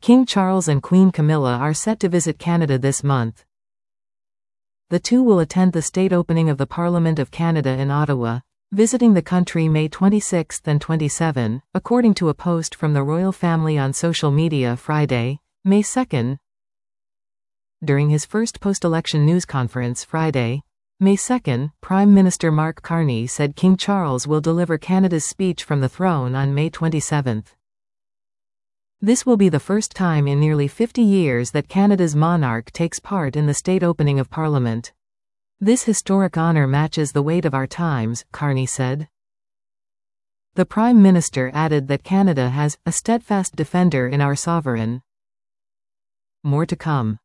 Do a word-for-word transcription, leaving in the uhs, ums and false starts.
King Charles and Queen Camilla are set to visit Canada this month. The two will attend the state opening of the Parliament of Canada in Ottawa, visiting the country May twenty-sixth and twenty-seventh, according to a post from the royal family on social media Friday, May second. During his first post-election news conference Friday, May second, Prime Minister Mark Carney said King Charles will deliver Canada's speech from the throne on May twenty-seventh. This will be the first time in nearly fifty years that Canada's monarch takes part in the state opening of Parliament. This historic honor matches the weight of our times, Carney said. The Prime Minister added that Canada has a steadfast defender in our sovereign. More to come.